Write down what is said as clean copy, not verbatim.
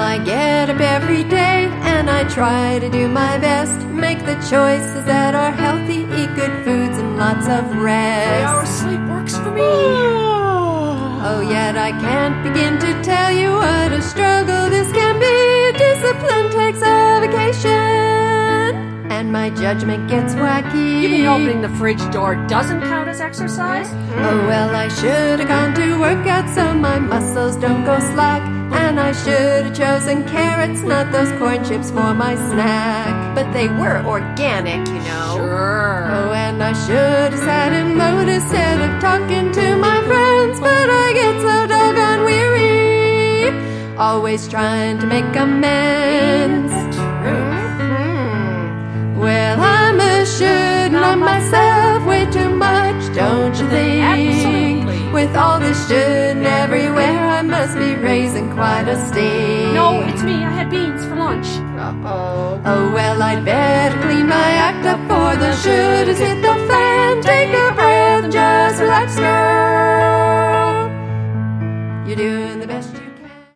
I get up every day and I try to do my best. Make the choices that are healthy, eat good foods and lots of rest. 3 hours sleep works for me. Oh, yet I can't begin to tell you what a struggle this can be. Discipline takes a vacation, and my judgment gets wacky. You mean opening the fridge door doesn't count as exercise? Oh, well, I should have gone to work out so my muscles don't go slack. And I should have chosen carrots, not those corn chips for my snack. But they were organic, you know. Sure. Oh, and I should have sat and mowed instead of talking to my friends. But I get so doggone weary, always trying to make amends. Well, I'm assured of myself way too much, don't you think? Absolutely. With all this shouldn't everywhere, I must be raising quite a stink. No, it's me. I had beans for lunch. Oh, well, I'd better clean my act up for the should has hit the fan. Take a breath and just relax, girl.